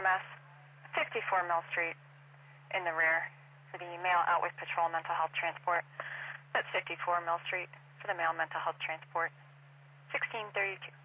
EMS, 54 Mill Street in the rear for the male out with patrol mental health transport. That's 54 Mill Street for the male mental health transport. 1632.